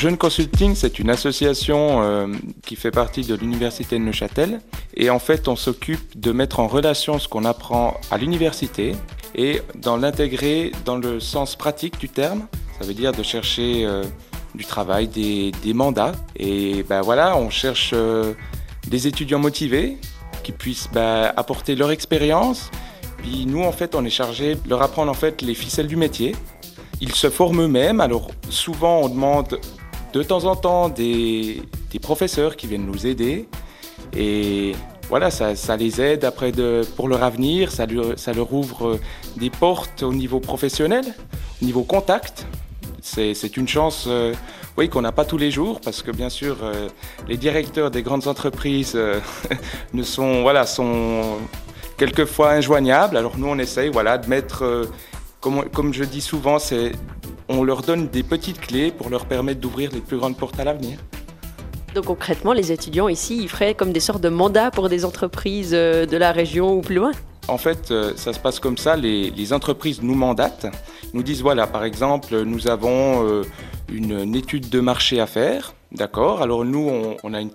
Jeunes Consulting, c'est une association qui fait partie de l'Université de Neuchâtel. Et en fait, on s'occupe de mettre en relation ce qu'on apprend à l'université et d'en l'intégrer dans le sens pratique du terme. Ça veut dire de chercher du travail, des mandats. Et ben voilà, on cherche des étudiants motivés qui puissent apporter leur expérience. Puis nous, en fait, on est chargé de leur apprendre en fait les ficelles du métier. Ils se forment eux-mêmes. Alors souvent, on demande de temps en temps des professeurs qui viennent nous aider. Et voilà, ça les aide après pour leur avenir. Ça leur ouvre des portes au niveau professionnel, au niveau contact. C'est une chance oui, qu'on n'a pas tous les jours parce que bien sûr, les directeurs des grandes entreprises sont quelquefois injoignables. Alors nous, on essaye de mettre, comme je dis souvent, on leur donne des petites clés pour leur permettre d'ouvrir les plus grandes portes à l'avenir. Donc concrètement, les étudiants ici, ils feraient comme des sortes de mandats pour des entreprises de la région ou plus loin? En fait, ça se passe comme ça, les entreprises nous mandatent, nous disent voilà, par exemple, nous avons une étude de marché à faire, d'accord? Alors nous, on a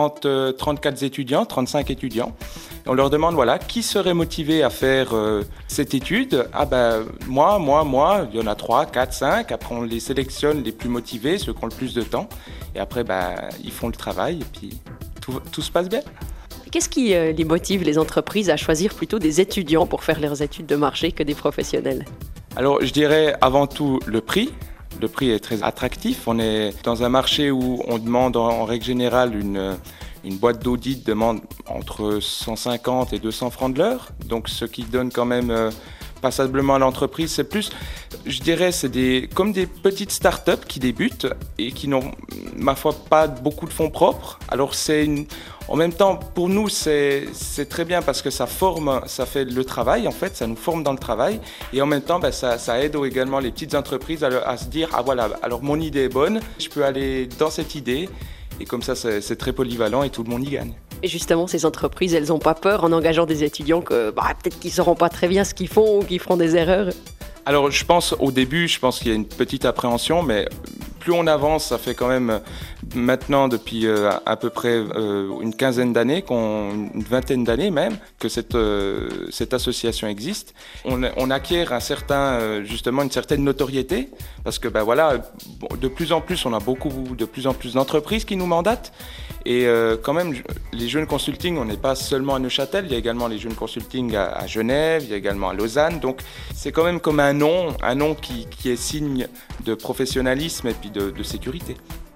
34 étudiants, 35 étudiants, et on leur demande voilà, qui serait motivé à faire cette étude? Ah ben moi, il y en a 3, 4, 5, après on les sélectionne les plus motivés, ceux qui ont le plus de temps, et après ils font le travail, et puis tout se passe bien. Qu'est-ce qui les motive, les entreprises, à choisir plutôt des étudiants pour faire leurs études de marché que des professionnels? Alors, je dirais avant tout le prix. Le prix est très attractif. On est dans un marché où on demande en règle générale une boîte d'audit demande entre 150 et 200 francs de l'heure. Donc, ce qui donne quand même passablement à l'entreprise. C'est plus, je dirais, comme des petites start-up qui débutent et qui n'ont, ma foi, pas beaucoup de fonds propres. Alors, en même temps, pour nous, c'est très bien parce que ça fait le travail, en fait, ça nous forme dans le travail. Et en même temps, ça aide également les petites entreprises à se dire, ah voilà, alors mon idée est bonne, je peux aller dans cette idée. Et comme ça, c'est très polyvalent et tout le monde y gagne. Et justement, ces entreprises, elles n'ont pas peur en engageant des étudiants que peut-être qu'ils ne sauront pas très bien ce qu'ils font ou qu'ils feront des erreurs? Alors, au début, je pense qu'il y a une petite appréhension, mais plus on avance, ça fait quand même maintenant depuis à peu près une quinzaine d'années, une vingtaine d'années même, que cette association existe. On acquiert justement une certaine notoriété, parce que de plus en plus, on a de plus en plus d'entreprises qui nous mandatent. Et quand même, les Jeunes Consulting, on n'est pas seulement à Neuchâtel, il y a également les Jeunes Consulting à Genève, il y a également à Lausanne. Donc c'est quand même comme un nom qui est signe de professionnalisme et puis de sécurité.